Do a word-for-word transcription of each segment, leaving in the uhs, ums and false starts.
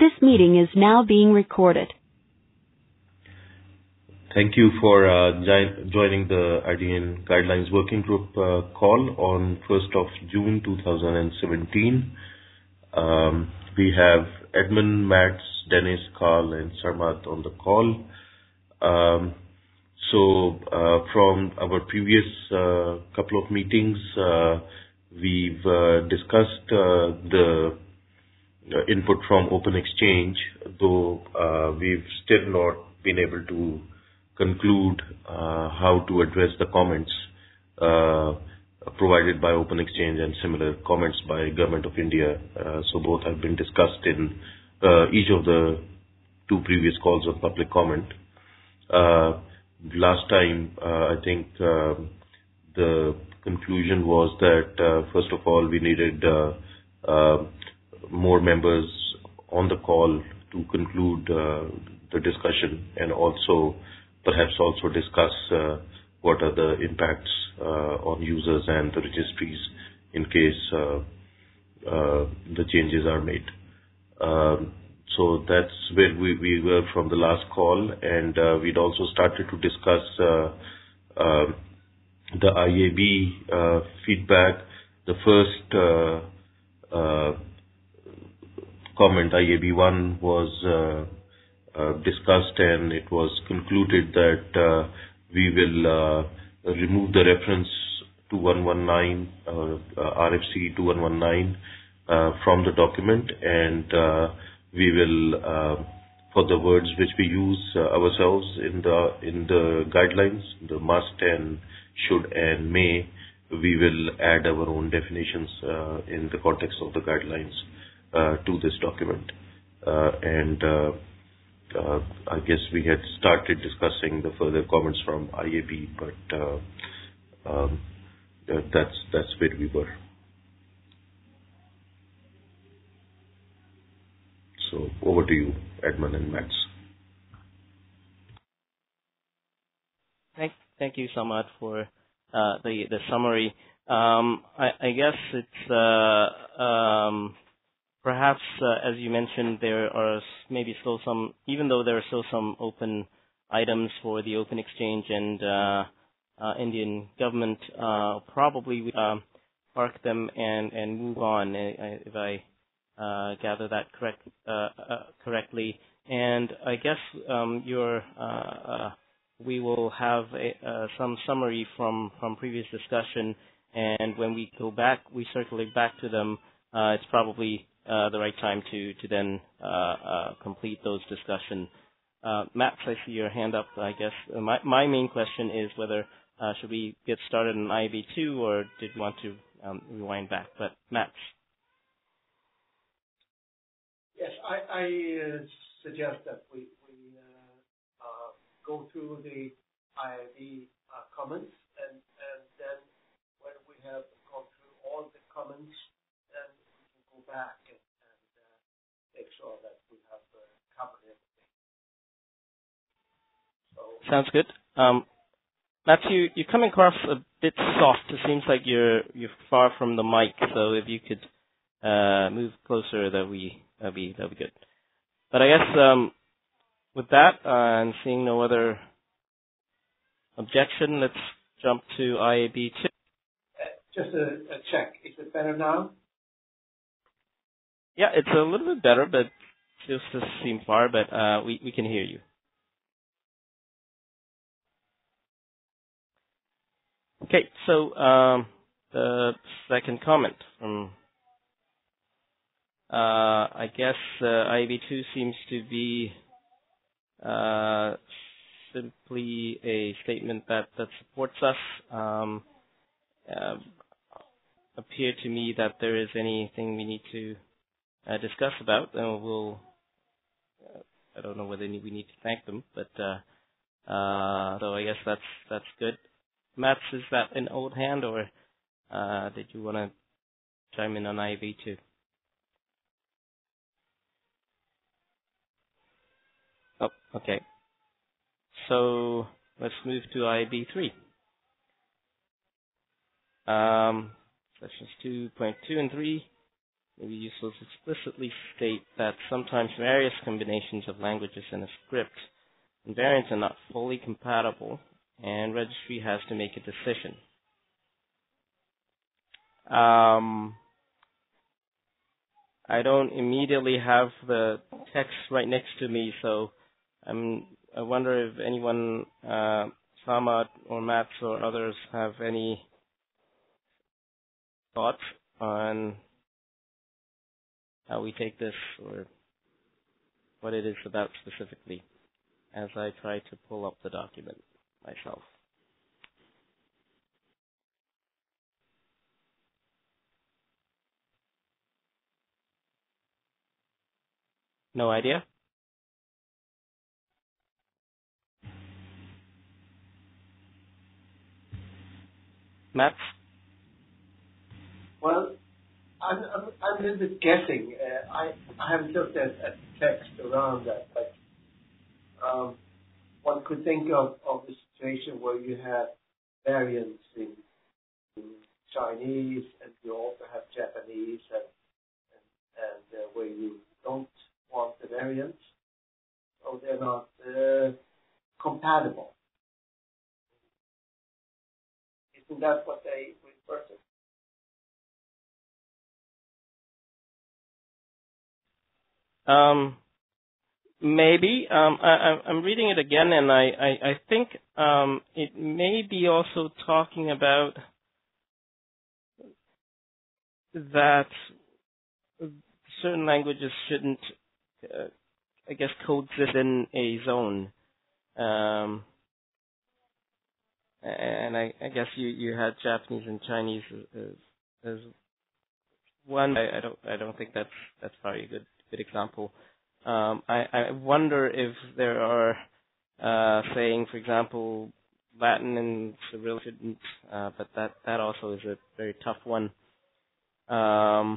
This meeting is now being recorded. Thank you for uh, gi- joining the I D N Guidelines Working Group uh, call on first of June two thousand seventeen. Um, we have Edmund, Mats, Dennis, Carl, and Sarmat on the call. Um, so uh, from our previous uh, couple of meetings, uh, we've uh, discussed uh, the uh, input from Open Exchange, though uh, we've still not been able to conclude uh, how to address the comments uh, provided by Open Exchange and similar comments by Government of India. Uh, so both have been discussed in uh, each of the two previous calls of public comment. Uh, last time, uh, I think uh, the conclusion was that, uh, first of all, we needed uh, uh, more members on the call to conclude uh, the discussion, and also perhaps also discuss uh, what are the impacts uh, on users and the registries in case uh, uh, the changes are made. Um, so that's where we, we were from the last call, and uh, we'd also started to discuss uh, uh, the I A B uh, feedback. The first uh, uh, comment, I A B one, was uh, uh, discussed, and it was concluded that uh, we will uh, remove the reference to one one nine, uh, uh, R F C two one one nine uh, from the document, and uh, we will, uh, for the words which we use uh, ourselves in the in the guidelines, the must and should and may, we will add our own definitions uh, in the context of the guidelines uh, to this document. Uh, and uh, uh, I guess we had started discussing the further comments from I A B, but uh, um, uh, that's that's where we were. So over to you, Edmund and Mats. Thank, thank you so much for uh, the the summary. Um, I, I guess it's uh, um, perhaps uh, as you mentioned, there are maybe still some, even though there are still some open items for the Open Exchange and uh, uh, Indian government. Uh, probably we um, park them and and move on, if I uh, gather that correct uh, uh, correctly. And I guess um, your uh, uh, we will have a, uh, some summary from, from previous discussion, and when we go back, we circulate back to them, uh, it's probably uh, the right time to, to then uh, uh, complete those discussion. Uh, Matt, I see your hand up, I guess. Uh, my, my main question is whether uh, should we get started on I A B two, or did you want to um, rewind back? But Matt. Yes, I, I uh, suggest that we, we uh, uh, go through the I A B uh, comments, and, and then when we have gone through all the comments, then we can go back and, and uh, make sure that we have uh, covered everything. So, sounds good. Um, Matthew, you're coming across a bit soft. It seems like you're you're far from the mic, so if you could uh, move closer, that we that'd be that'd be good. But I guess um, with that, uh, and seeing no other objection, let's jump to I A B two. uh, just a, a check. Is it better now? Yeah, it's a little bit better, but just to seem far. But uh, we we can hear you. Okay, so um, the second comment from, uh, I guess uh, I A B two seems to be uh, simply a statement that, that supports us. Um, uh, appear to me that there is anything we need to uh, discuss about, and we'll, uh, I don't know whether we need to thank them, but uh, uh, so I guess that's that's good. Mats, is that an old hand, or uh, did you want to chime in on I A B two? Oh, okay. So let's move to I A B three. Um, sections two point two and three. may be useful to explicitly state that sometimes various combinations of languages in a script and variants are not fully compatible, and registry has to make a decision. Um, I don't immediately have the text right next to me, so I'm, I wonder if anyone, uh, Samad or Mats or others, have any thoughts on how we take this or what it is about specifically as I try to pull up the document myself. No idea? Matt? Well, I'm, I'm, I'm a little bit guessing. Uh, I, I haven't looked at, at text around that, but um, one could think of, of a situation where you have variants in, in Chinese and you also have Japanese and, and, and uh, where you don't want the variants, so they're not uh, compatible. Isn't that what they refer to? Um, maybe. Um, I, I'm reading it again, and I, I, I think um, it may be also talking about that certain languages shouldn't, uh, I guess, coexist in a zone. Um, and I, I guess you, you had Japanese and Chinese as, as one. I, I don't I don't think that's that's probably a good good example. Um, I, I wonder if there are uh, saying, for example, Latin and Cyrillic shouldn't, uh, but that, that also is a very tough one. Um,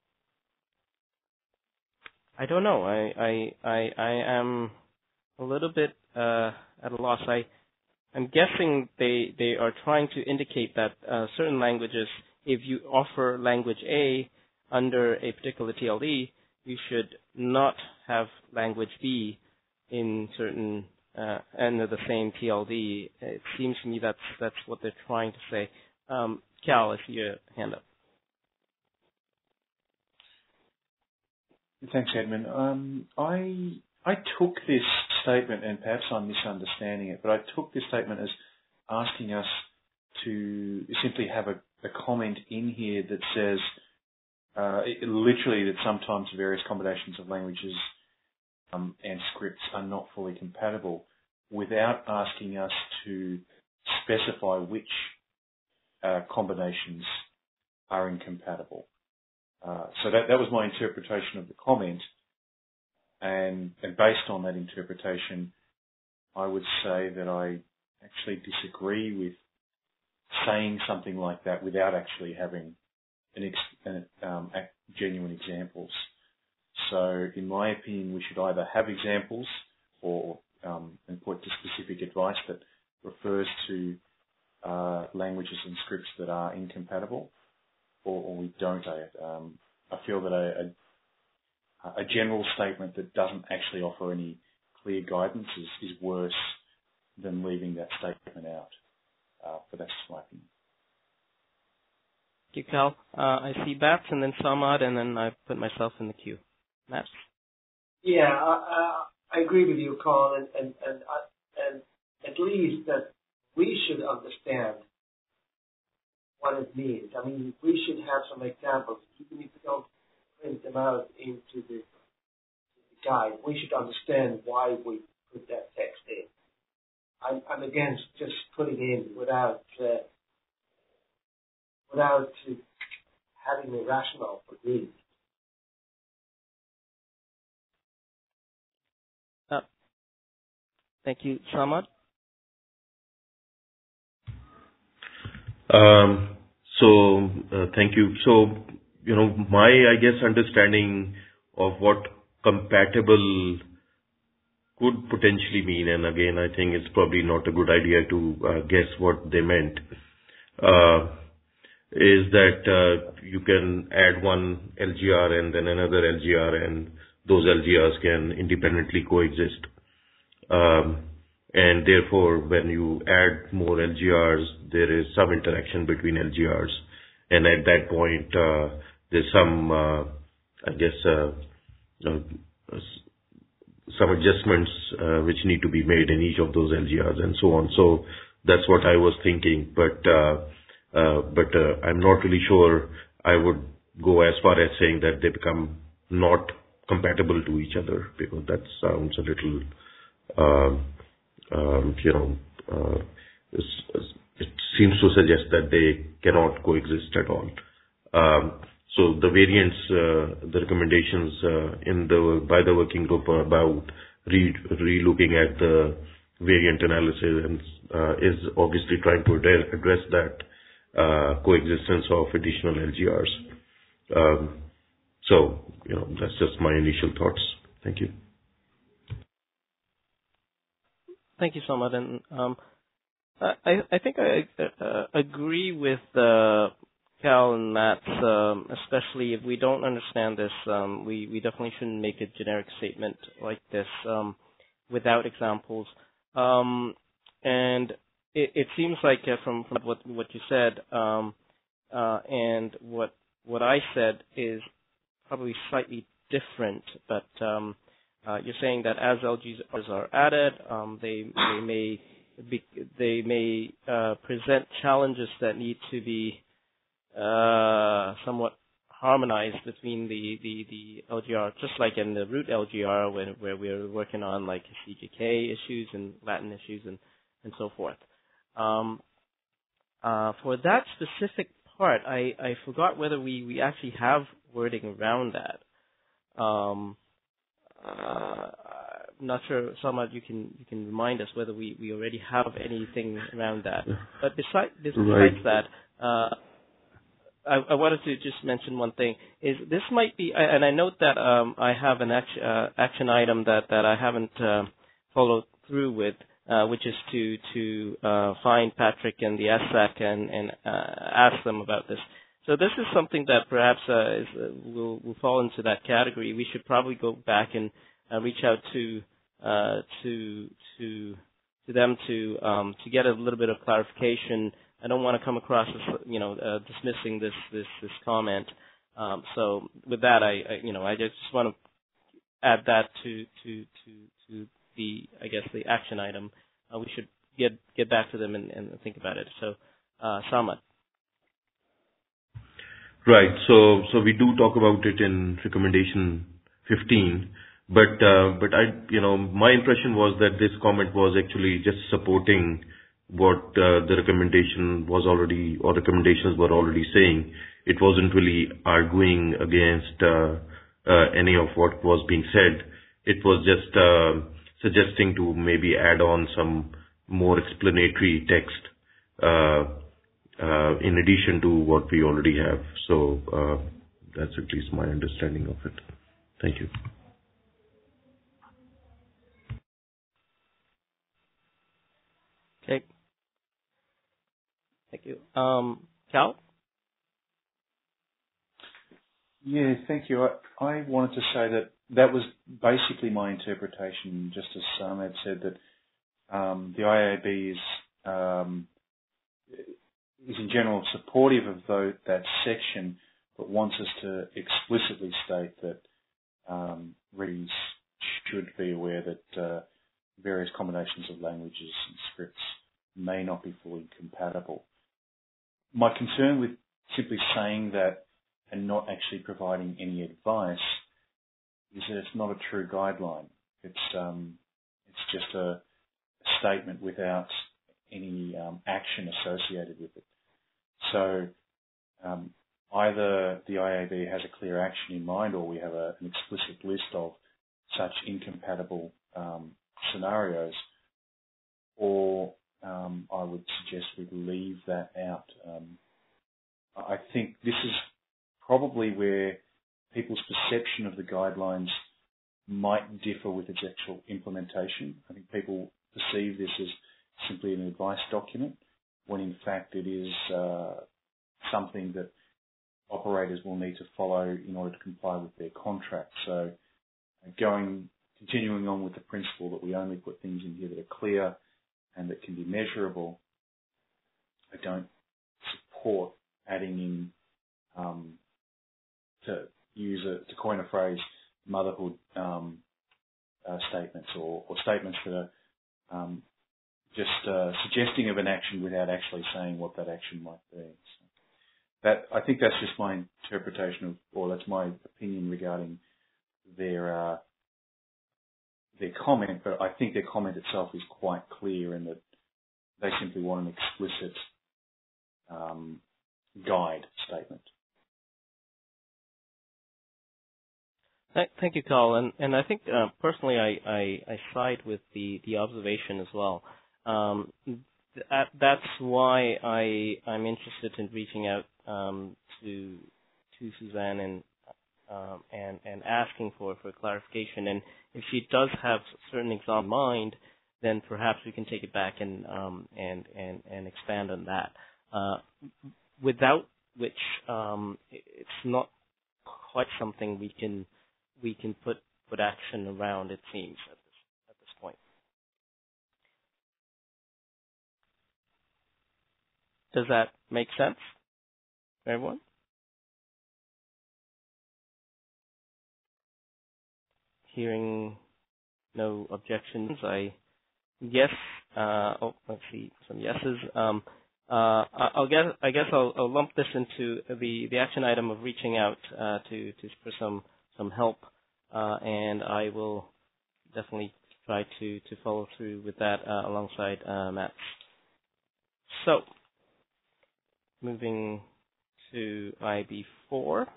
I don't know. I I I, I am a little bit uh, at a loss. I I'm guessing they they are trying to indicate that uh, certain languages, if you offer language A under a particular T L D, you should not have language B in certain uh, under the same T L D. It seems to me that's that's what they're trying to say. Um, Cal, I see your hand up. Thanks, Edmund. Um, I I took this statement, and perhaps I'm misunderstanding it, but I took this statement as asking us to simply have a, a comment in here that says uh, it, literally that sometimes various combinations of languages um, and scripts are not fully compatible, without asking us to specify which uh, combinations are incompatible. Uh, so that, that was my interpretation of the comment, and, and based on that interpretation, I would say that I actually disagree with saying something like that without actually having an ex, an, um, genuine examples. So in my opinion, we should either have examples or um, and point to specific advice that refers to uh, languages and scripts that are incompatible, or, or we don't. Um, I feel that a, a, a general statement that doesn't actually offer any clear guidance is, is worse than leaving that statement out. Uh, but that's my opinion. Thank you, Cal. Uh, I see Bats and then Samad, and then I put myself in the queue. Bats? Yeah, I, I agree with you, Carl, and and and, uh, and at least that we should understand what it means. I mean, we should have some examples, even if we don't print them out into the, the guide. We should understand why we put that text in. I'm, I'm against just putting in without uh, without uh, having a rationale for doing it. Uh, thank you, Samad. Um, so, uh, thank you. So, you know, my, I guess, understanding of what compatible could potentially mean, and again, I think it's probably not a good idea to uh, guess what they meant. Uh, is that uh, you can add one L G R and then another L G R, and those L G Rs can independently coexist. Um, and therefore, when you add more L G Rs, there is some interaction between L G Rs. And at that point, uh, there's some, uh, I guess, uh, uh, some adjustments uh, which need to be made in each of those L G Rs and so on. So that's what I was thinking. But uh, uh, but uh, I'm not really sure I would go as far as saying that they become not compatible to each other, because that sounds a little, um, um, you know, uh, it's, it seems to suggest that they cannot coexist at all. Um, so the variants, uh, the recommendations uh, in the by the working group are about re, re-looking at the variant analysis, and uh, is obviously trying to address that uh, coexistence of additional L G Rs. Um, so, you know, that's just my initial thoughts. Thank you. Thank you so much. And um, I, I think I uh, agree with uh, Cal and Matt, um, especially if we don't understand this, um, we, we definitely shouldn't make a generic statement like this um, without examples. Um, and it, it seems like uh, from, from what, what you said um, uh, and what what I said is probably slightly different, but um, uh, you're saying that as L G Rs are added, um, they they may be, they may uh, present challenges that need to be uh, somewhat harmonized between the, the, the L G R, just like in the root L G R when, where we're working on like C G K issues and Latin issues and, and so forth. Um, uh, for that specific part, I, I forgot whether we, we actually have wording around that. Um, uh, I'm not sure, Samad, you can you can remind us whether we, we already have anything around that. But besides, besides right. that, uh, I, I wanted to just mention one thing. Is this might be, and I note that um, I have an action, uh, action item that, that I haven't uh, followed through with, uh, which is to to uh, find Patrick and the S S A C and, and uh, ask them about this. So this is something that perhaps uh, is, uh, will will fall into that category. We should probably go back and uh, reach out to uh, to to to them to um, to get a little bit of clarification. I don't want to come across as, you know, uh, dismissing this this this comment. Um, so with that, I, I you know I just want to add that to to to to the I guess the action item. Uh, we should get get back to them and, and think about it. So, uh, Samad. Right. So so we do talk about it in recommendation fifteen, but uh, but I you know my impression was that this comment was actually just supporting what uh, the recommendation was already, or recommendations were already saying. It wasn't really arguing against uh, uh, any of what was being said. It was just uh, suggesting to maybe add on some more explanatory text uh, uh, in addition to what we already have. So uh, that's at least my understanding of it. Thank you. Okay. Thank you. Um, Cal? Yeah, thank you. I, I wanted to say that that was basically my interpretation, just as Samad said, that um, the I A B is um, is in general supportive of the, that section, but wants us to explicitly state that um, readers should be aware that uh, various combinations of languages and scripts may not be fully compatible. My concern with simply saying that and not actually providing any advice is that it's not a true guideline. It's um, it's just a, a statement without any um, action associated with it. So um, either the I A B has a clear action in mind, or we have a, an explicit list of such incompatible um, scenarios, or um, I would suggest we leave that out. Um, I think this is probably where people's perception of the guidelines might differ with its actual implementation. I think people perceive this as simply an advice document, when in fact it is uh, something that operators will need to follow in order to comply with their contract. So going, continuing on with the principle that we only put things in here that are clear and that can be measurable, I don't support adding in, um, to use a, to coin a phrase, motherhood um, uh, statements or, or statements that are um, just uh, suggesting of an action without actually saying what that action might be. So that, I think that's just my interpretation of, or that's my opinion regarding their uh, their comment, but I think their comment itself is quite clear in that they simply want an explicit um, guide statement. Thank you, Carl. And, and I think uh, personally I, I, I side with the, the observation as well. Um, that, that's why I, I'm interested in reaching out um, to to Suzanne and um, and, and asking for, for clarification. And if she does have certain examples in mind, then perhaps we can take it back and um, and, and, and expand on that. Uh, without which um, it's not quite something we can we can put, put action around, it seems, at this, at this point. Does that make sense for everyone? Hearing no objections, I guess, uh, oh, let's see, some yeses. Um, uh, I'll guess, I guess I'll, I'll lump this into the, the action item of reaching out uh, to, to for some some help, uh, and I will definitely try to, to follow through with that uh, alongside uh, Matt. So, moving to I B four.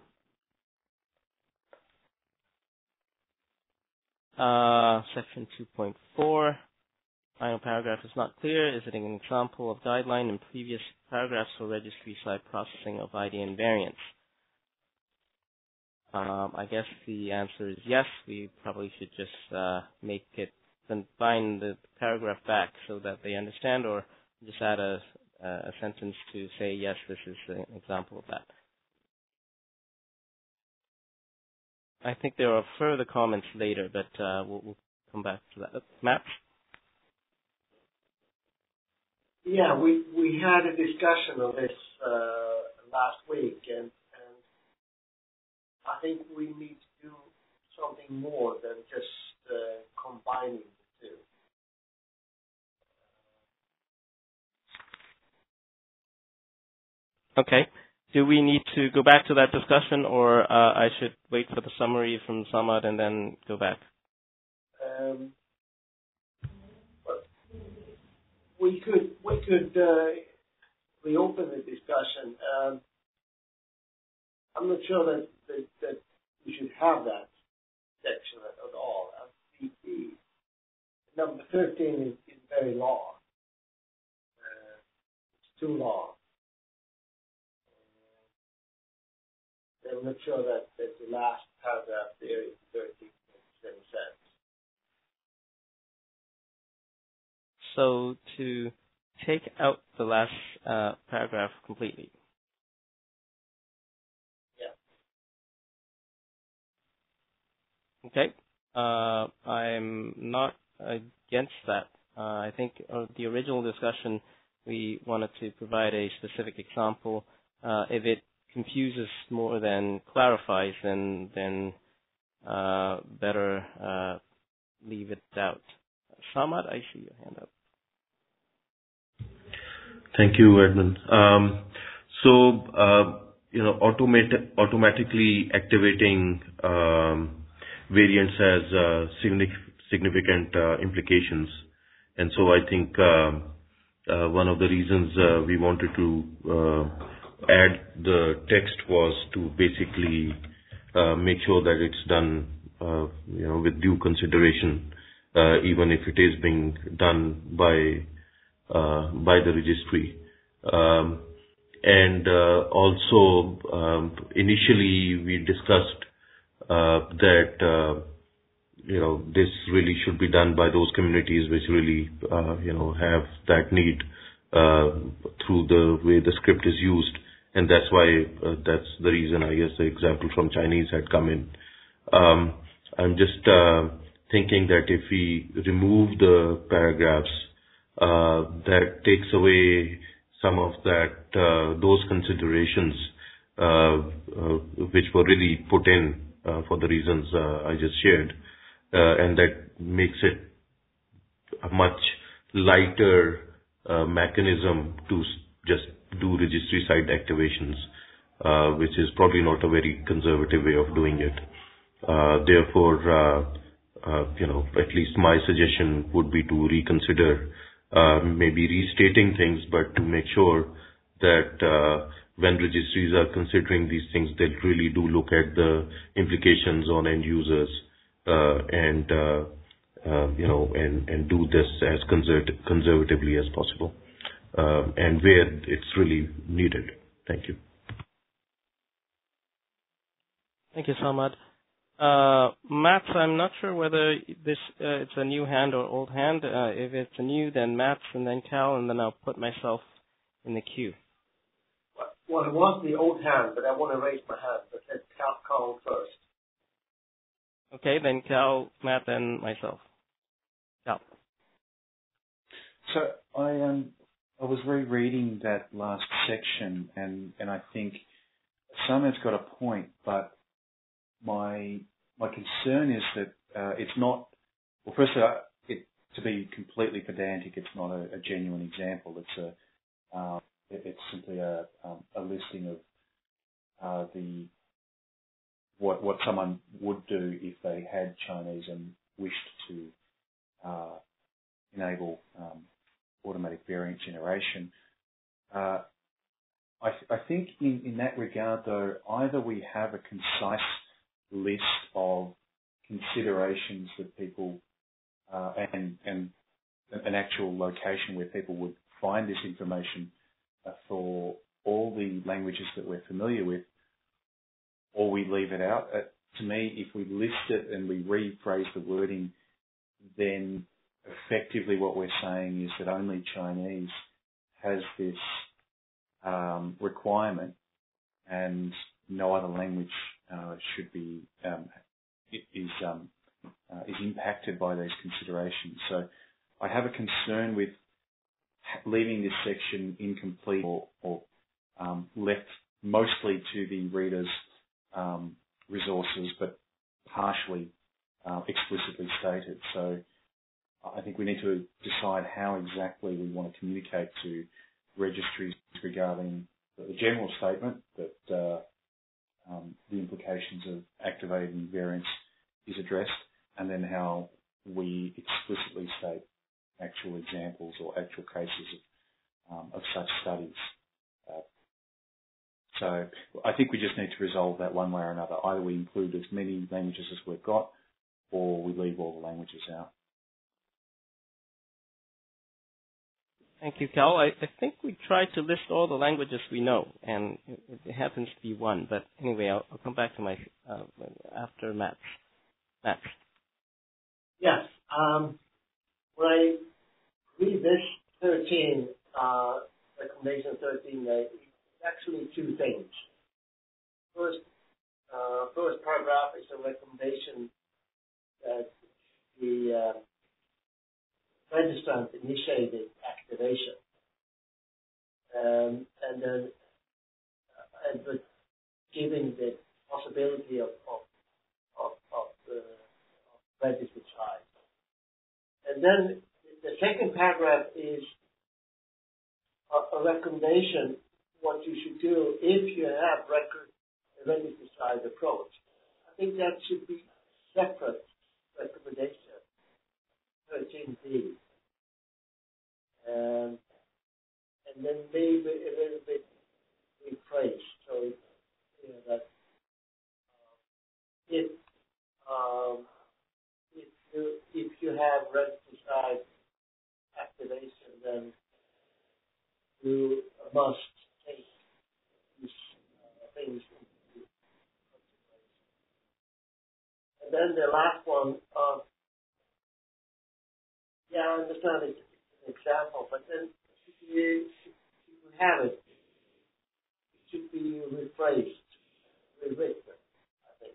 Uh, section two point four. Final paragraph is not clear. Is it an example of guideline in previous paragraphs for registry side processing of I D N variants? Um, I guess the answer is yes. We probably should just uh, make it, combine the paragraph back so that they understand, or just add a, a sentence to say, yes, this is an example of that. I think there are further comments later, but uh, we'll, we'll come back to that. Uh, Matt? Yeah, we, we had a discussion on this uh, last week, and I think we need to do something more than just uh, combining the two. Okay. Do we need to go back to that discussion, or uh, I should wait for the summary from Samad and then go back? Um, we could we could uh, reopen the discussion. Um, I'm not sure that, that, that we should have that section at, at all. Uh, the, the number thirteen is, is very long. Uh, it's too long. Uh, I'm not sure that, that the last paragraph there is thirteen makes any sense. So to take out the last uh, paragraph completely. Okay, uh, I'm not against that. Uh, I think uh, the original discussion, we wanted to provide a specific example. Uh, if it confuses more than clarifies, then then uh, better uh, leave it out. Samad, I see your hand up. Thank you, Edmund. Um, so, uh, you know, automati- automatically activating um, variants has uh, significant uh, implications. And so I think uh, uh, one of the reasons uh, we wanted to uh, add the text was to basically uh, make sure that it's done uh, you know, with due consideration, uh, even if it is being done by uh, by the registry. Um, and uh, also, um, initially we discussed Uh, that, uh, you know, this really should be done by those communities which really, uh, you know, have that need uh, through the way the script is used. and that's why uh, that's the reason I guess the example from Chinese had come in. Um, I'm just uh, thinking that if we remove the paragraphs, uh, that takes away some of that uh, those considerations uh, uh, which were really put in uh, for the reasons uh, I just shared, uh, and that makes it a much lighter uh, mechanism to s- just do registry site activations, uh, which is probably not a very conservative way of doing it. Uh, therefore, uh, uh, you know, at least my suggestion would be to reconsider uh, maybe restating things, but to make sure that uh, when registries are considering these things, they really do look at the implications on end users uh, and uh, uh, you know, and, and do this as conserv- conservatively as possible, uh, and where it's really needed. Thank you. Thank you, Samad. Uh, Mats, I'm not sure whether this uh, it's a new hand or old hand. Uh, if it's a new, then Mats, and then Cal, and then I'll put myself in the queue. Well, it was the old hand, but I want to raise my hand. But let's Cal, Cal first. Okay, then Cal, Matt, and myself. Cal. So I um I was rereading that last section, and, and I think Samad's got a point, but my my concern is that uh, it's not. Well, firstly, uh, it, to be completely pedantic, it's not a, a genuine example. It's a uh, it, it's simply a um, a listing of uh, the what what someone would do if they had Chinese and wished to uh, enable um, automatic variant generation. Uh, I, th- I think in, in that regard, though, either we have a concise list of considerations that people uh, and and an actual location where people would find this information uh, for all the languages that we're familiar with, or we leave it out. Uh, to me, if we list it and we rephrase the wording, then effectively what we're saying is that only Chinese has this um, requirement, and no other language uh, should be um, is um, uh, is impacted by these considerations. So I have a concern with leaving this section incomplete or, or um, left mostly to the reader's um, resources, but partially uh, explicitly stated. So I think we need to decide how exactly we want to communicate to registries regarding the general statement that uh, um, the implications of activating variants is addressed, and then how we explicitly state actual examples or actual cases of, um, of such studies. Uh, so I think we just need to resolve that one way or another. Either we include as many languages as we've got, or we leave all the languages out. Thank you, Cal. I, I think we tried to list all the languages we know, and it, it happens to be one. But anyway, I'll, I'll come back to my uh, after Matt. Matt. Yes. Um, when I read this thirteen, uh, recommendation thirteen, uh, it's actually two things. First, uh, first paragraph is a recommendation that the uh, registrant initiated activation, um, and then uh, and but giving the possibility of of of, of the of registered child. And then the second paragraph is a, a recommendation what you should do if you have record a registered child approach. I think that should be separate recommendation. thirteen B. Um, and then maybe a little bit rephrased. So you know, that uh, if um, if you if you have registered side activation, then you must take these uh, things into consideration. And then the last one. Uh, Yeah, I understand it's an example, but then if you, if you have it, should be rephrased, rewritten, I think.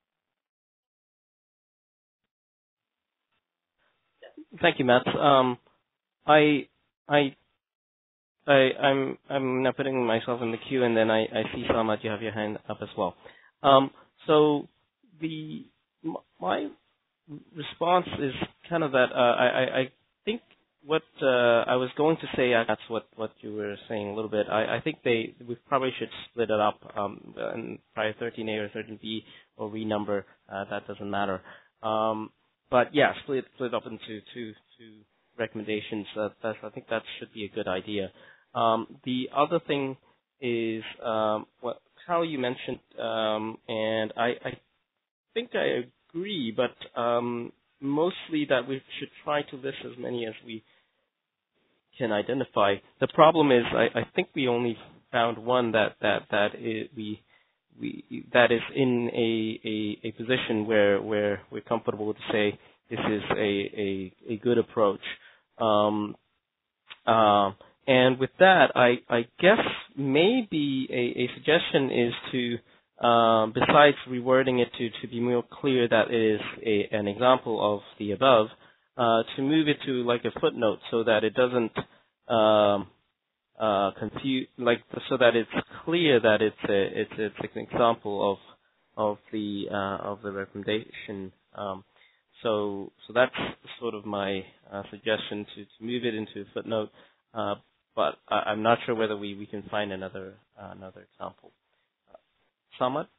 Thank you, Matt. Um, I, I, I, I'm, I'm now putting myself in the queue, and then I, I see Samad, you have your hand up as well. Um, so the my response is kind of that uh, I, I, I think what uh, I was going to say, uh, that's what, what you were saying a little bit. I, I think they we probably should split it up, um, and probably thirteen A or thirteen B or renumber. Uh, that doesn't matter. Um, but yeah, split split up into two two recommendations. Uh, that's, I think that should be a good idea. Um, the other thing is um, what Carol you mentioned, um, and I, I think I agree, but um, mostly that we should try to list as many as we can identify. The problem is, I, I think we only found one that that that is, we we that is in a, a, a position where where we're comfortable to say this is a a, a good approach. Um, uh, and with that, I I guess maybe a, a suggestion is to Um, besides rewording it to, to be more clear that it is a, an example of the above, uh, to move it to like a footnote so that it doesn't um, uh, confuse, like so that it's clear that it's a, it's, it's an example of of the uh, of the recommendation. Um, so so that's sort of my uh, suggestion to, to move it into a footnote. Uh, but I, I'm not sure whether we, we can find another uh, another example. Samad?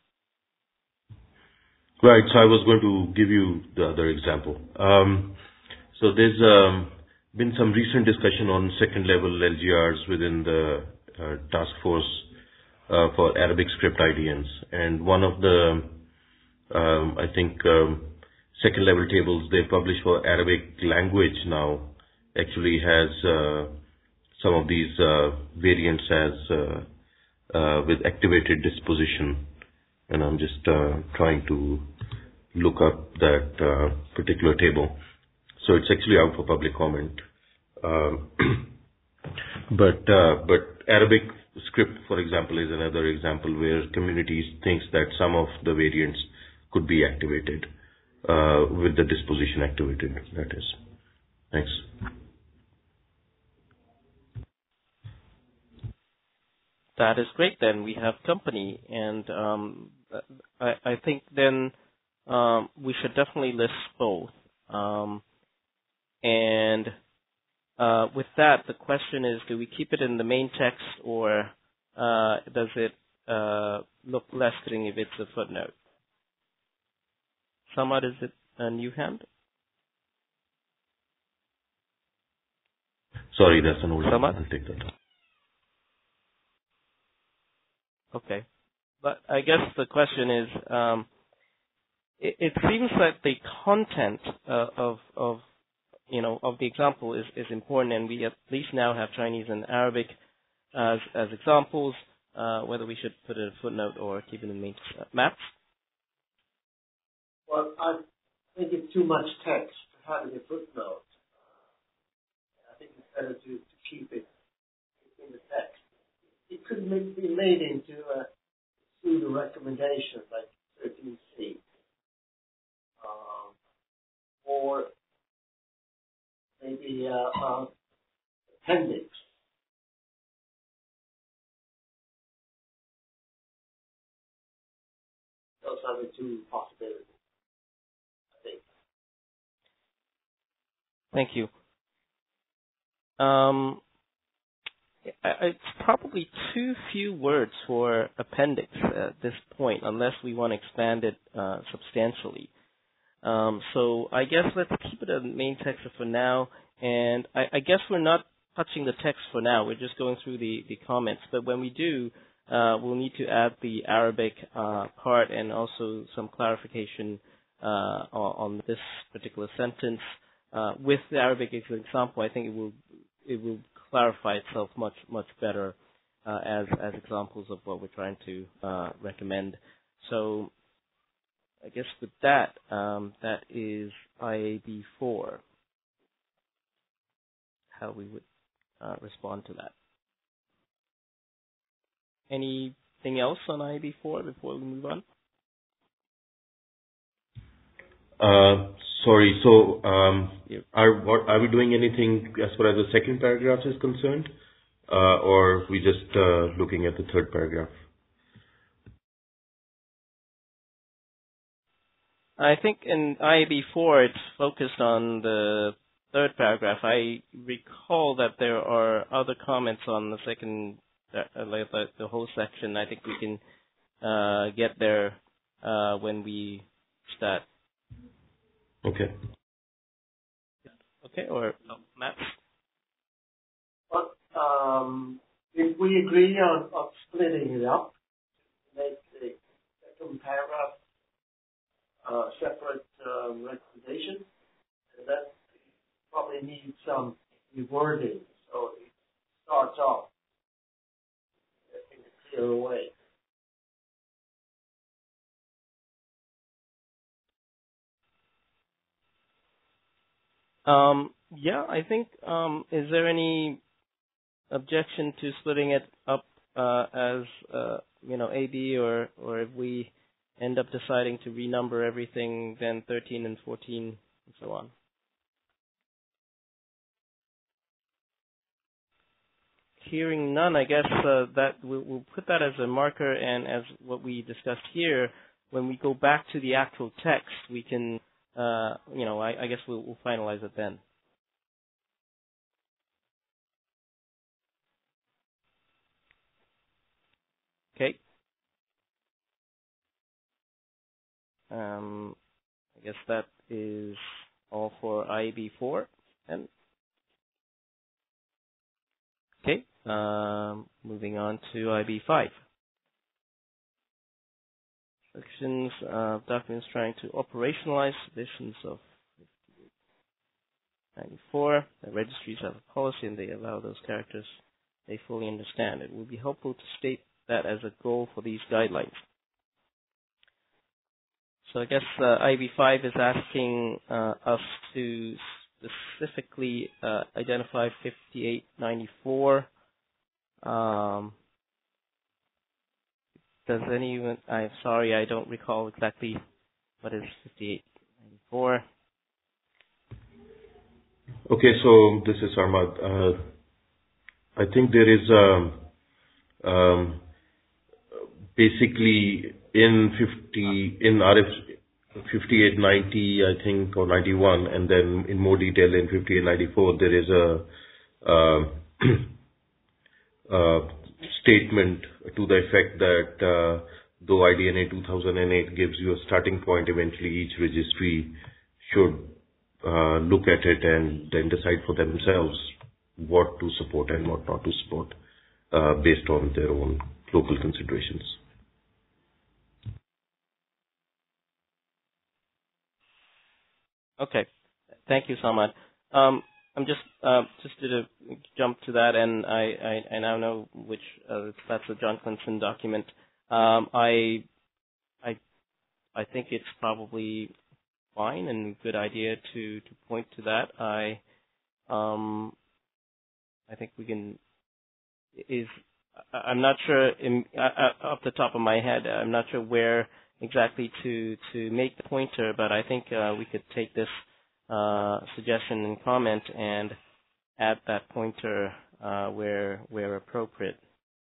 Right. So I was going to give you the other example. Um, so there's um, been some recent discussion on second-level L G Rs within the uh, task force uh, for Arabic script I D Ns, and one of the, um, I think, um, second-level tables they publish for Arabic language now actually has uh, some of these uh, variants as uh, uh, with activated disposition. And I'm just uh, trying to look up that uh, particular table. So it's actually out for public comment. Um, but uh, but Arabic script, for example, is another example where communities thinks that some of the variants could be activated uh, with the disposition activated. That is. Thanks. That is great. Then we have company, and um, I, I think then um, we should definitely list both. Um, and uh, with that, the question is: do we keep it in the main text, or uh, does it uh, look less fitting if it's a footnote? Samad, is it a new hand? Sorry, that's an old one. Samad? I'll take that. Okay. But I guess the question is, um, it, it seems that the content uh, of, of, you know, of the example is, is important, and we at least now have Chinese and Arabic as, as examples, uh, whether we should put it a footnote or keep it in main uh, maps. Well, I think it's too much text to have in a footnote. I think it's better to, to keep it in the text. It could be made into a pseudo recommendation like thirteen C, um, or maybe a uh, uh, appendix. Those are the two possibilities, I think. Thank you. Um, It's probably too few words for appendix at this point, unless we want to expand it uh, substantially. Um, so I guess let's keep it a main text for now, and I, I guess we're not touching the text for now. We're just going through the, the comments. But when we do, uh, we'll need to add the Arabic uh, part and also some clarification uh, on, on this particular sentence. Uh, with the Arabic as an example, I think it will it will clarify itself much much better uh, as as examples of what we're trying to uh, recommend. So I guess with that, um, that is I A B four. How we would uh, respond to that. anything else on I A B four before we move on? Uh, sorry. So, um, are what, are we doing anything as far as the second paragraph is concerned, uh, or are we just uh, looking at the third paragraph? I think in I A B four it's focused on the third paragraph. I recall that there are other comments on the second, uh, like the, the whole section. I think we can uh, get there uh, when we start. Okay. Okay, or oh, Matt? But um, if we agree on, on splitting it up, make the second paragraph uh, separate uh, recommendation, and that probably needs some rewording, so it starts off in a clearer way. Um, yeah, I think, um, is there any objection to splitting it up uh, as, uh, you know, A B, or, or if we end up deciding to renumber everything, then thirteen and fourteen and so on? Hearing none, I guess uh, that we'll, we'll put that as a marker, and as what we discussed here, when we go back to the actual text, we can, uh, you know, I, I guess we'll, we'll finalize it then. Okay. Um, I guess that is all for I A B four. And okay, um, moving on to I A B five. Sections of documents trying to operationalize submissions of ninety-four. The registries have a policy and they allow those characters they fully understand. It would be helpful to state that as a goal for these guidelines. So I guess uh, I A B five is asking uh, us to specifically uh, identify fifty-eight ninety-four. Um, does anyone? I'm sorry, I don't recall exactly what is fifty-eight ninety-four. Okay, so this is Ahmad. Uh, I think there is um, um, basically in fifty in R F fifty-eight ninety, I think, or ninety-one, and then in more detail in fifty-eight ninety-four, there is a uh, uh, statement to the effect that uh, though I D N A two thousand eight gives you a starting point, eventually each registry should uh, look at it and then decide for themselves what to support and what not to support uh, based on their own local considerations. Okay, thank you, Samad. Um, I'm just uh, just to jump to that, and I, I, I now know which uh, that's a John Clinton document. Um, I I I think it's probably fine and good idea to, to point to that. I um I think we can is I'm not sure in, uh, off the top of my head. I'm not sure where exactly to to make the pointer, but I think uh, we could take this uh, suggestion and comment and add that pointer uh, where where appropriate.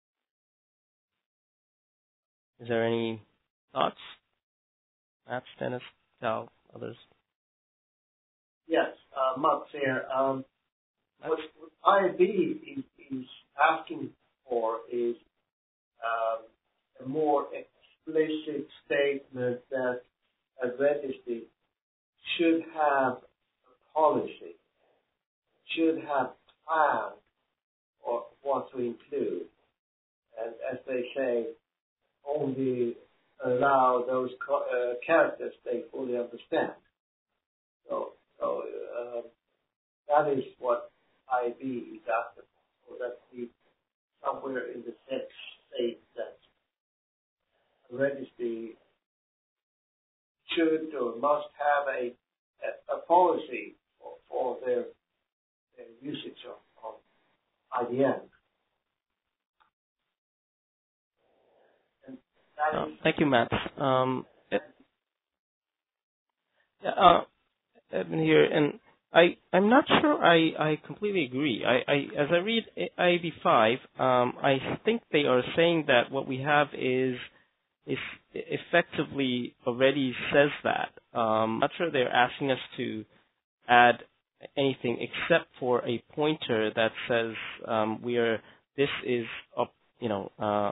Is there any thoughts? Matt, Dennis, Cal, others? Yes, uh, Mats here. Um, what, what I A B is, is asking for is um, a more explicit statement that a registry should have a policy, should have planned or what to include, and as they say, only allow those co- uh, characters they fully understand. So, so uh, that is what I B is after, so that we somewhere in the text state that a registry should or must have a a, a policy for, for their, their usage of, of I D N. thank you, Matt. Um, uh, Edmund here, and I, I'm not sure I, I completely agree. I, I, as I read I A B five, um, I think they are saying that what we have is, is effectively already says that. Um, I'm not sure they're asking us to add anything except for a pointer that says um, we are. This is up. You know, uh,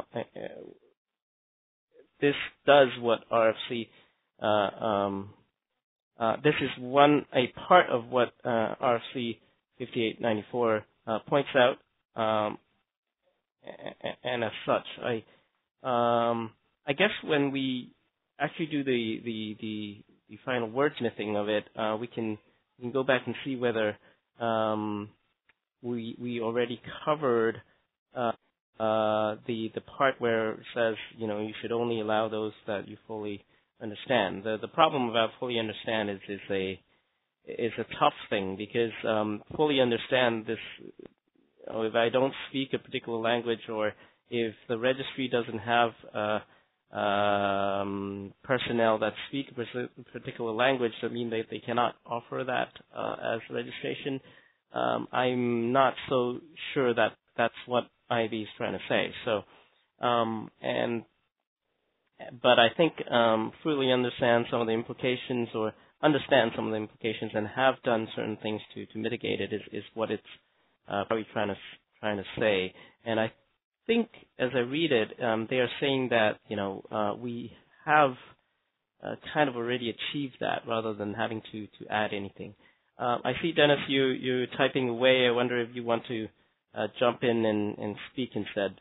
this does what R F C. Uh, um, uh, this is one a part of what uh, R F C fifty-eight ninety-four uh, points out, um, and, and as such, I um, I guess when we actually do the the the, the final wordsmithing of it, uh, we can we can go back and see whether um, we we already covered uh, uh, the the part where it says, you know, you should only allow those that you fully understand. The the problem about fully understand is is a is a tough thing, because um, fully understand this. You know, if I don't speak a particular language, or if the registry doesn't have uh, um, personnel that speak a particular language, that mean that they cannot offer that uh, as registration. Um, I'm not so sure that that's what I B is trying to say. So, um, and but I think um, fully understand some of the implications, or understand some of the implications, and have done certain things to, to mitigate it is, is what it's uh, probably trying to trying to say. And I think, as I read it, um, they are saying that, you know, uh, we have uh, kind of already achieved that, rather than having to, to add anything. Uh, I see, Dennis, you you're typing away. I wonder if you want to uh, jump in and, and speak instead.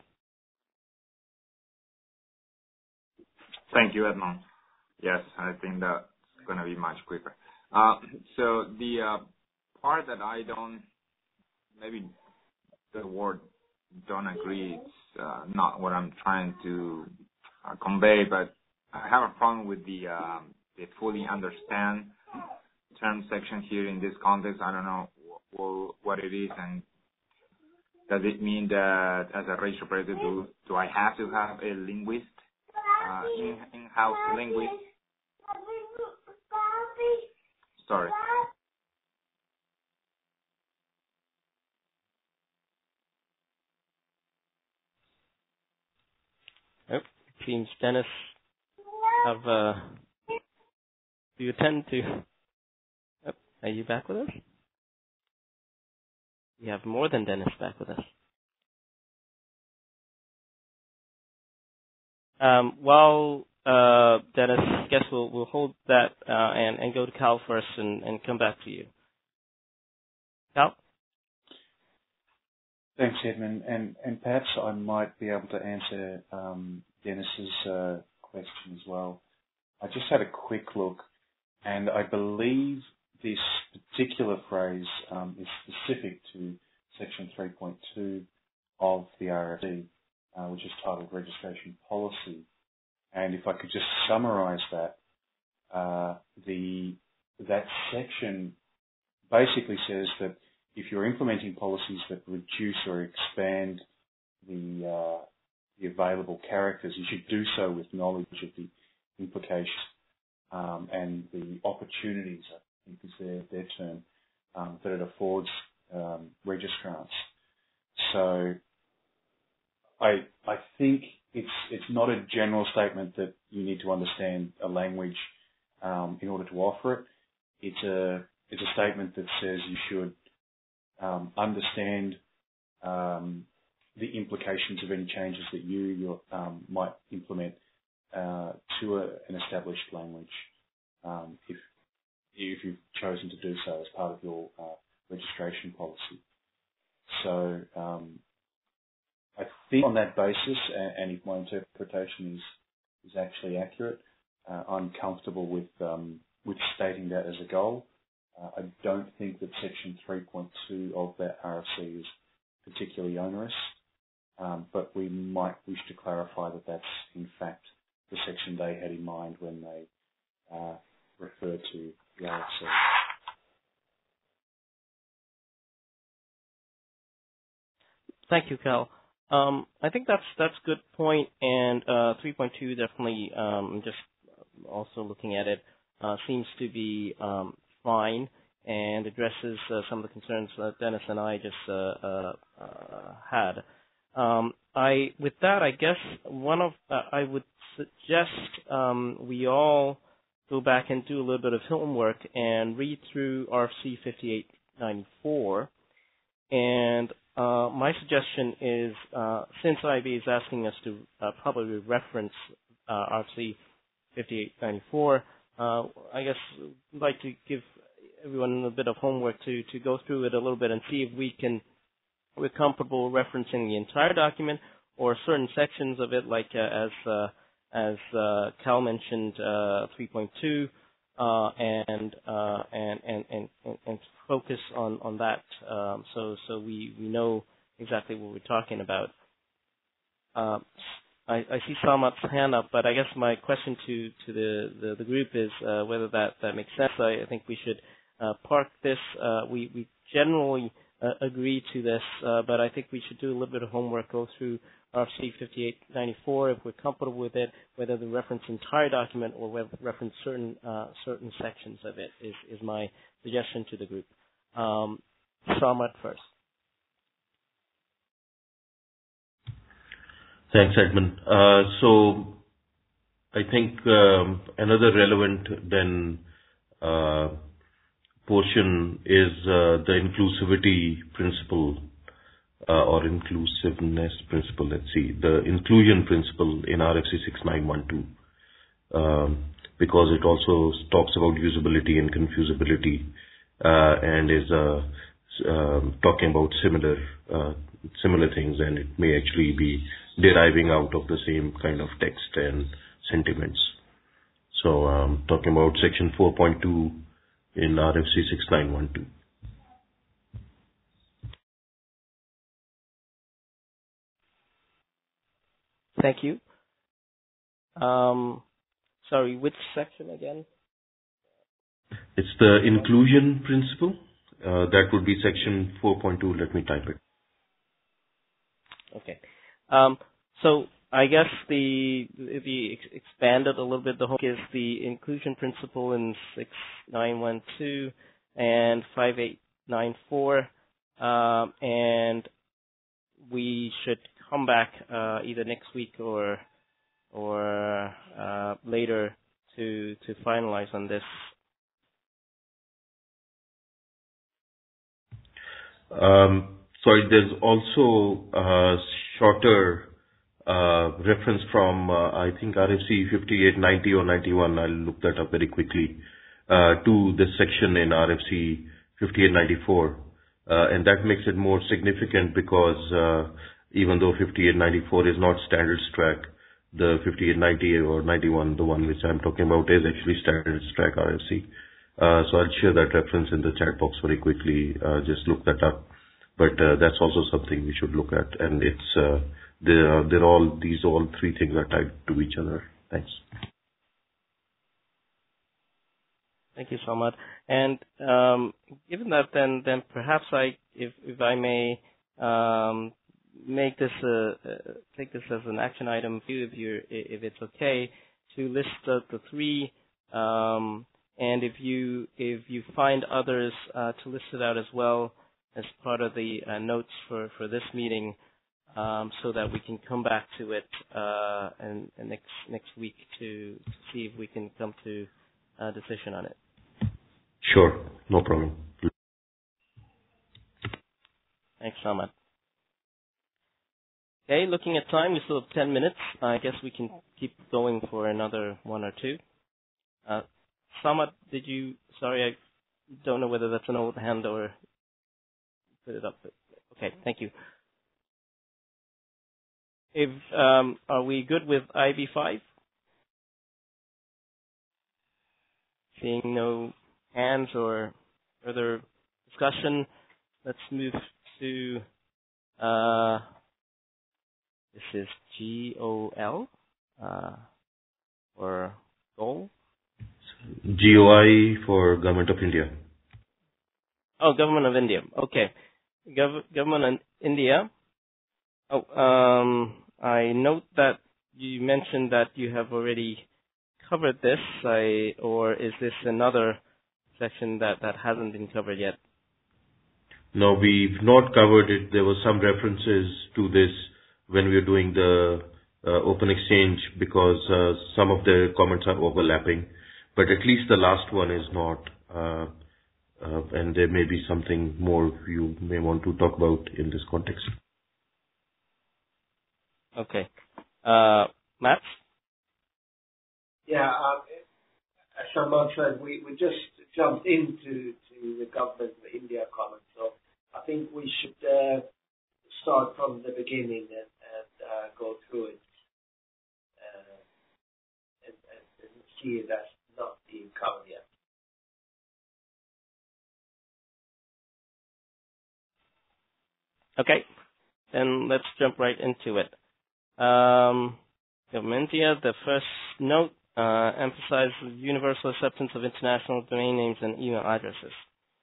Thank you, Edmund. Yes, I think that's going to be much quicker. Uh, so the uh, part that I don't, maybe the word don't agree, it's uh, not what I'm trying to uh, convey, but I have a problem with the, uh, the fully understand term section here in this context. I don't know w- what it is, and does it mean that as a race operator, do, do I have to have a linguist, uh, in, in-house linguist? Sorry. Oh, it seems Dennis have, uh, do you tend to, oh, are you back with us? We have more than Dennis back with us. Um, well, uh, Dennis, I guess we'll, we'll hold that, uh, and, and go to Cal first, and, and come back to you. Cal? Thanks, Edmund. And, and perhaps I might be able to answer um, Dennis's uh, question as well. I just had a quick look, and I believe this particular phrase um, is specific to Section three point two of the R F C, uh, which is titled Registration Policy. And if I could just summarise that, uh, the that section basically says that if you're implementing policies that reduce or expand the uh, the available characters, you should do so with knowledge of the implications um, and the opportunities, I think is their, their term, um, that it affords um, registrants. So I I think it's it's not a general statement that you need to understand a language um, in order to offer it. It's a it's a statement that says you should um, understand um, the implications of any changes that you your, um, might implement uh, to a, an established language, um, if if you've chosen to do so as part of your uh, registration policy. So um, I think on that basis, and, and if my interpretation is is actually accurate, uh, I'm comfortable with um, with stating that as a goal. Uh, I don't think that Section three point two of that R F C is particularly onerous, um, but we might wish to clarify that that's in fact the section they had in mind when they uh, referred to the R F C. Thank you, Cal. Um, I think that's that's a good point, and uh, three point two definitely, um, just also looking at it, uh, seems to be um, fine and addresses uh, some of the concerns that Dennis and I just uh, uh, uh, had. Um, I, with that, I guess one of uh, I would suggest um, we all go back and do a little bit of homework and read through R F C fifty-eight ninety-four. And uh, my suggestion is, uh, since I B is asking us to uh, probably reference uh, R F C fifty-eight ninety-four, uh, I guess I'd like to give everyone a bit of homework to, to go through it a little bit and see if we can, we're comfortable referencing the entire document or certain sections of it, like uh, as uh, as uh, Cal mentioned, uh, three point two, uh, and, uh, and and and and and focus on on that, um, so so we we know exactly what we're talking about. Uh, I, I see Salmat's hand up, but I guess my question to to the the, the group is uh, whether that that makes sense. I, I think we should uh, park this. Uh, we we generally uh, agree to this, uh, but I think we should do a little bit of homework, go through R F C fifty-eight ninety-four if we're comfortable with it, whether the reference entire document or whether reference certain uh, certain sections of it is, is my suggestion to the group. Um, Salmat first. Thanks, Edmund. Uh, so I think um, another relevant then uh, portion is uh, the inclusivity principle uh, or inclusiveness principle. Let's see, the inclusion principle in R F C six nine one two, um, because it also talks about usability and confusability uh, and is uh, um, talking about similar uh, similar things, and it may actually be deriving out of the same kind of text and sentiments. So um, talking about section four point two in R F C six nine one two. Thank you. Um, sorry, which section again? It's the inclusion principle. Uh, that would be section four point two. Let me type it. Okay. Um, so I guess the the ex- expanded a little bit. The whole is the inclusion principle in six nine one two and five eight nine four, um, and we should come back uh, either next week or or uh, later to to finalize on this. Um, sorry, there's also a shorter uh, reference from, uh, I think, R F C fifty-eight ninety or ninety-one. I'll look that up very quickly, uh, to this section in R F C fifty-eight ninety-four. Uh, and that makes it more significant because uh, even though fifty-eight ninety-four is not standards track, the fifty-eight ninety or ninety-one, the one which I'm talking about, is actually standards track R F C. Uh, so I'll share that reference in the chat box very quickly. Uh, just look that up. But uh, that's also something we should look at. And it's uh, they're, they're all these all three things are tied to each other. Thanks. Thank you so much. And um, given that, then then perhaps I, if if I may, um, make this a, uh, take this as an action item for you, if you're if it's okay, to list the, the three. Um, And if you if you find others uh, to list it out as well as part of the uh, notes for, for this meeting, um, so that we can come back to it uh, and, and next next week to, to see if we can come to a decision on it. Sure, no problem. Thanks, Samad. Okay, looking at time, we still have ten minutes. I guess we can keep going for another one or two. Uh, Samad, did you, sorry, I don't know whether that's an old hand or put it up. Okay, thank you. If, um, are we good with I B five? Seeing no hands or further discussion, let's move to, uh, this is G O L, uh, or GOL? G O I for Government of India. Oh, Government of India. Okay. Gov- Government of India. Oh, um, I note that you mentioned that you have already covered this, I, or is this another section that, that hasn't been covered yet? No, we've not covered it. There were some references to this when we were doing the uh, open exchange because uh, some of the comments are overlapping, but at least the last one is not. Uh, uh, and there may be something more you may want to talk about in this context. Okay. Uh, Matt? Yeah, um, as Salman said, we, we just jumped into to the government of India comment, so I think we should uh, start from the beginning and, and uh, go through it uh, and, and, and see it as not being covered yet. Okay, then let's jump right into it. Um, Government India, the first note uh, emphasizes universal acceptance of international domain names and email addresses.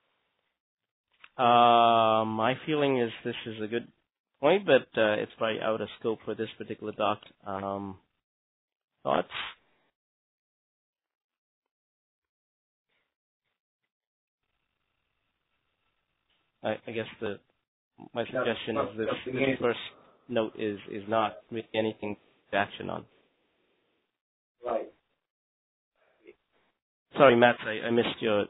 Uh, my feeling is this is a good point, but uh, it's probably out of scope for this particular doc. Um, thoughts? I, I guess the my suggestion is this, this first note is, is not really anything to action on. Right. Sorry, Matt, I, I missed your...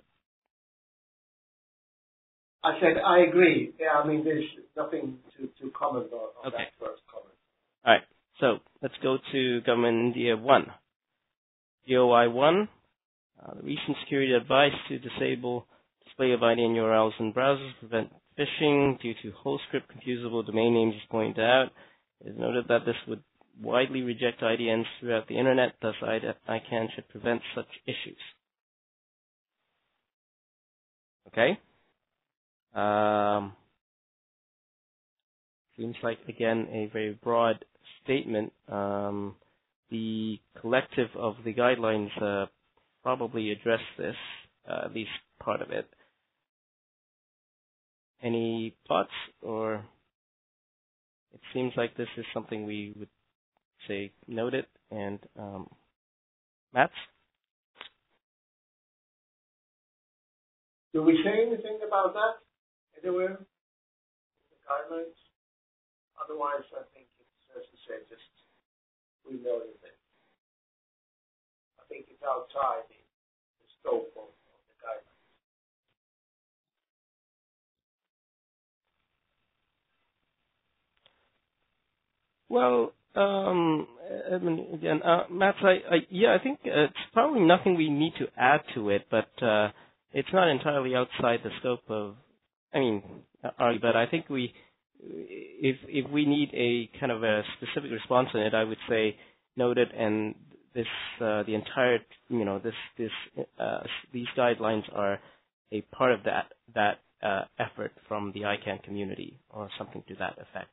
I said I agree. Yeah, I mean, there's nothing to, to comment on, on Okay. that first comment. All right, so let's go to Government India one. G O I one, uh, the recent security advice to disable display of I D N U R Ls in browsers, prevent phishing due to whole script confusable domain names is pointed out. It is noted that this would widely reject I D Ns throughout the internet, thus I CANN should prevent such issues. Okay? Um, seems like, again, a very broad statement. Um, the collective of the guidelines uh, probably address this, uh, at least part of it. Any thoughts? Or it seems like this is something we would say noted. And um, Matt? Do we say anything about that anywhere in the guidelines? Otherwise, I think it's, as you said, just we noted it. I think it's outside the, the scope of, of the guidelines. Well, um, I mean, again, uh, Matt, I, I, yeah, I think uh, it's probably nothing we need to add to it, but uh, it's not entirely outside the scope of, I mean, uh, but I think we, if if we need a kind of a specific response on it, I would say note it, and this, uh, the entire, you know, this, this, uh, these guidelines are a part of that that uh, effort from the I CANN community, or something to that effect.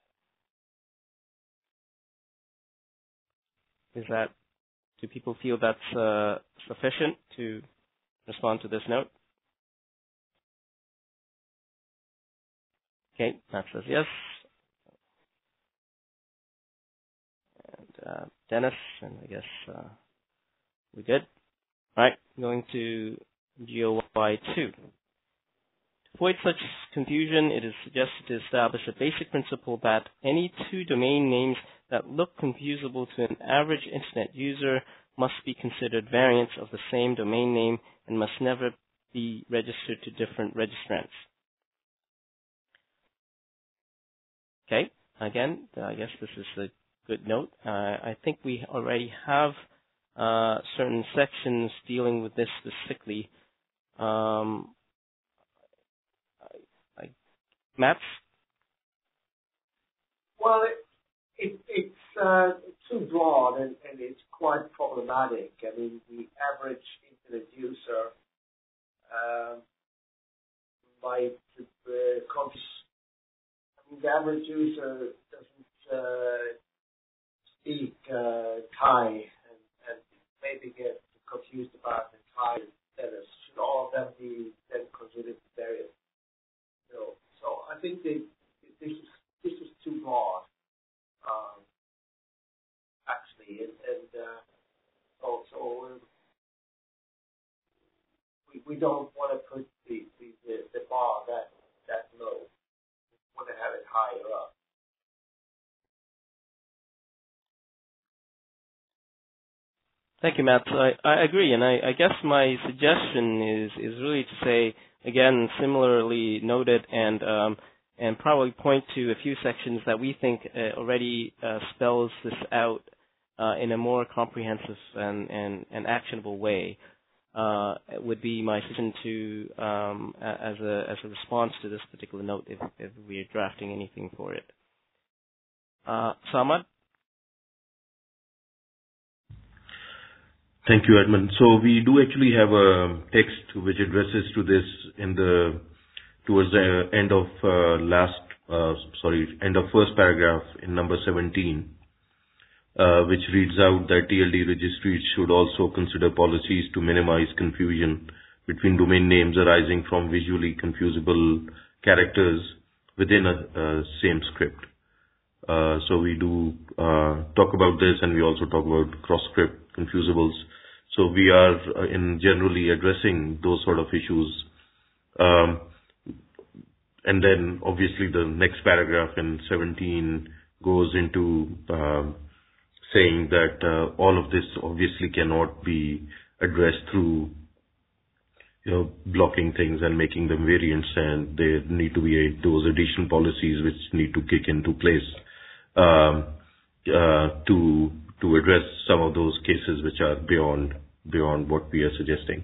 Is that, do people feel that's uh, sufficient to respond to this note? Okay, Matt says yes. And uh, Dennis, and I guess uh, we're good. All right, going to G O I two. To avoid such confusion, it is suggested to establish a basic principle that any two domain names that look confusable to an average Internet user must be considered variants of the same domain name and must never be registered to different registrants. Okay, again, I guess this is a good note. Uh, I think we already have uh, certain sections dealing with this specifically. Um, I, I, Matt? Well, it, it, it's uh, too broad and, and it's quite problematic. I mean, the average Internet user um, might uh, confuse. I mean, the average user doesn't uh, speak uh, Thai and, and maybe get confused about the Thai status. Should all of them be then considered variant? You know, so I think that this is this is too broad. we don't want to put the, the, the, the bar that, that low. We want to have it higher up. Thank you, Matt. I, I agree, and I, I guess my suggestion is, is really to say, again, similarly noted, and um, and probably point to a few sections that we think uh, already uh, spells this out uh, in a more comprehensive and, and, and actionable way. Uh, would be my suggestion to um, as a as a response to this particular note, if, if we are drafting anything for it. Uh, Samad? Thank you, Edmund. So we do actually have a text which addresses to this in the towards the end of uh, last uh, sorry end of first paragraph in number seventeen, uh, which reads out that T L D registries should also consider policies to minimize confusion between domain names arising from visually confusable characters within a, a same script. Uh, so we do uh, talk about this, and we also talk about cross-script confusables. So we are uh, in generally addressing those sort of issues. Um, and then obviously the next paragraph in seventeen goes into um, saying that uh, all of this obviously cannot be addressed through you know, blocking things and making them variants, and there need to be a, those additional policies which need to kick into place um, uh, to to address some of those cases which are beyond beyond what we are suggesting.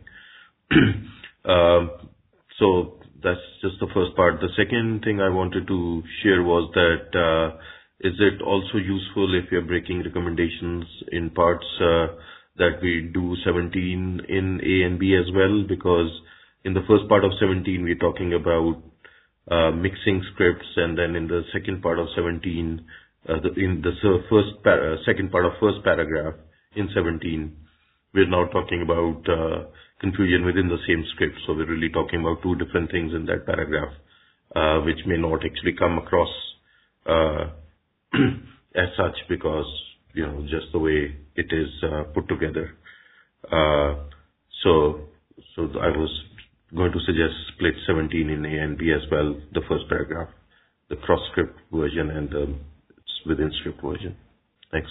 um, so that's just the first part. The second thing I wanted to share was that uh, is it also useful if you're breaking recommendations in parts uh, that we do seventeen in A and B as well, because in the first part of seventeen we're talking about uh, mixing scripts, and then in the second part of seventeen, uh, the, in the first par- second part of first paragraph in seventeen, we're now talking about uh, confusion within the same script. So we're really talking about two different things in that paragraph, uh, which may not actually come across uh, as such, because you know just the way it is uh, put together. Uh, so, so I was going to suggest split seventeen in A and B as well. The first paragraph, the cross script version, and the within script version. Thanks.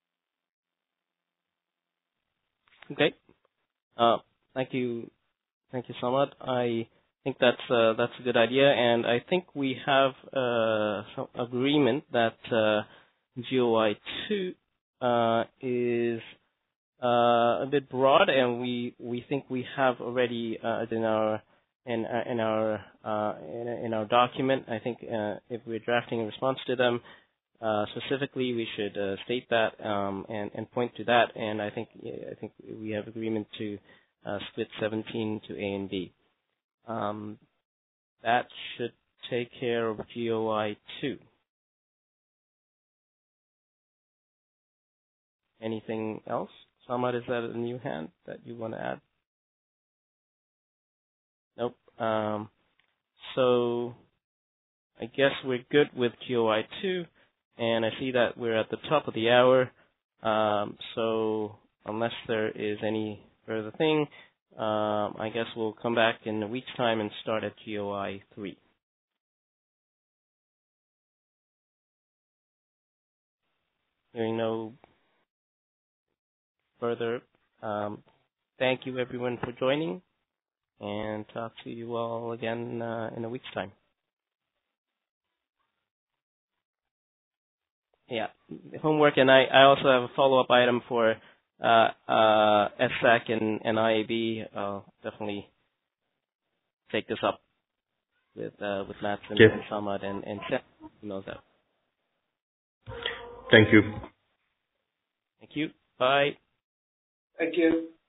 Okay. Uh, thank you, thank you, Samad. I think that's uh, that's a good idea, and I think we have uh, some agreement that uh, G O I two uh, is uh, a bit broad, and we we think we have already uh, in our in uh, in our uh, in, in our document. I think uh, if we're drafting a response to them. Uh, specifically, we should uh, state that um, and, and point to that, and I think I think we have agreement to uh, split seventeen to A and B. Um, that should take care of G O I two. Anything else? Samad, is that a new hand that you want to add? Nope. Um, so I guess we're good with G O I two. And I see that we're at the top of the hour, um, so unless there is any further thing, um, I guess we'll come back in a week's time and start at G O I three. Hearing no further, um, thank you everyone for joining, and talk to you all again uh, in a week's time. Yeah, homework, and I, I also have a follow-up item for uh, uh, S A C and, and I A B. I'll definitely take this up with uh, with Matt and, Okay. and Samad and, and Seth, who knows that. Thank you. Thank you. Bye. Thank you.